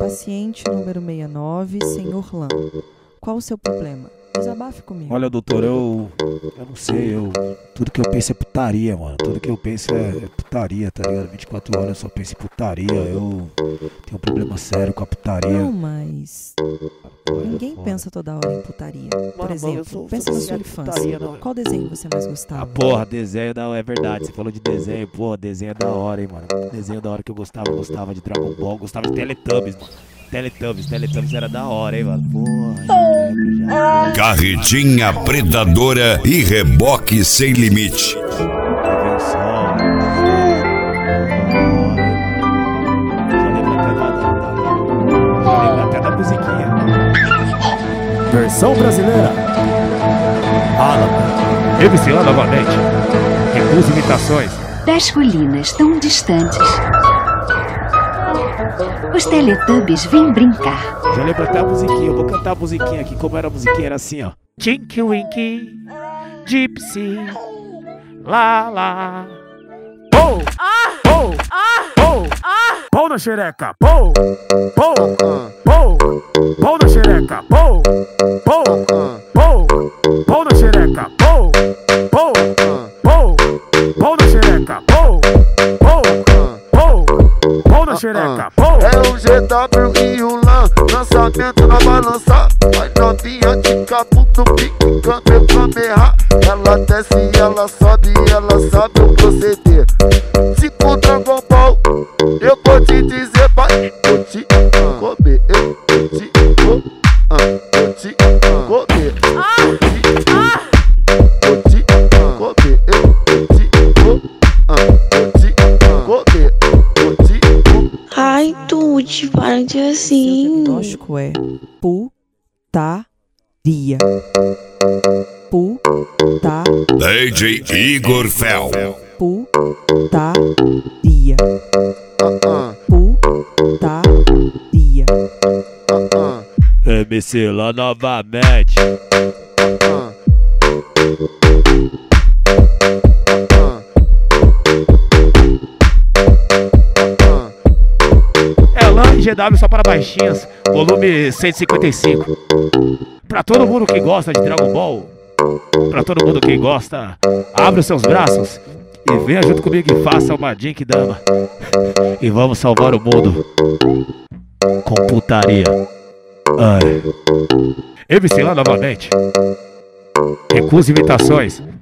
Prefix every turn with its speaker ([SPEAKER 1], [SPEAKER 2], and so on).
[SPEAKER 1] paciente número 69, senhor Lan. Qual o seu problema? Desabafe comigo.
[SPEAKER 2] Olha, doutor, eu não sei, tudo que eu penso é putaria, mano. Tudo que eu penso é putaria, tá ligado? 24 horas eu só penso em putaria. Eu tenho um problema sério com a putaria.
[SPEAKER 1] Não, mas ninguém pensa toda hora em putaria. Por exemplo, pensa na sua infância. Qual desenho você mais gostava?
[SPEAKER 2] Ah, porra, desenho não, é verdade. Você falou de desenho, porra, desenho é da hora, hein, mano. Desenho da hora que eu gostava de Dragon Ball, gostava de Teletubbies, mano. Teletubbies era da hora, hein, mano. Porra, já lembro, já.
[SPEAKER 3] Carretinha predadora e reboque sem limite.
[SPEAKER 2] Já lembro até da musiquinha.
[SPEAKER 4] Versão brasileira.
[SPEAKER 2] MC Lan novamente. Recusa imitações.
[SPEAKER 5] Das colinas tão distantes, os Teletubbies vêm brincar.
[SPEAKER 2] Já lembro até a musiquinha, eu vou cantar a musiquinha aqui. Como era a musiquinha? Era assim, ó. Tinky Winky, Gypsy, lá lá. Pou! Pou! Pou! Pou na xereca! Pou! Pou! Pou! Pou na xereca! Pou! Pou! Pou! Pou na xereca! Pou! Pou! Pou! Pou na xereca! Pou! Pou! Pou! Pou na xereca! Pou!
[SPEAKER 6] É o GW e o Lan, lançamento na balança. Vai novinha de capo no pique, câmera. Ela desce, ela sobe, ela sabe o proceder. Se com Dragon Ball, eu vou te dizer, pai. Vou te comer, eu vou te comer. Vou te comer, vou te comer, eu vou te comer, vou te comer.
[SPEAKER 7] Ai, Tuti, para de assim.
[SPEAKER 1] Seu diagnóstico é putaria. Putaria.
[SPEAKER 3] DJ Igor Fel.
[SPEAKER 1] Putaria. Putaria.
[SPEAKER 2] MC Lan novamente. É Lan e GW só para baixinhas, volume 155. Pra todo mundo que gosta de Dragon Ball, pra todo mundo que gosta, abre os seus braços e venha junto comigo e faça uma Genkidama. E vamos salvar o mundo com putaria. Ai. MC Lan novamente. Recusa imitações.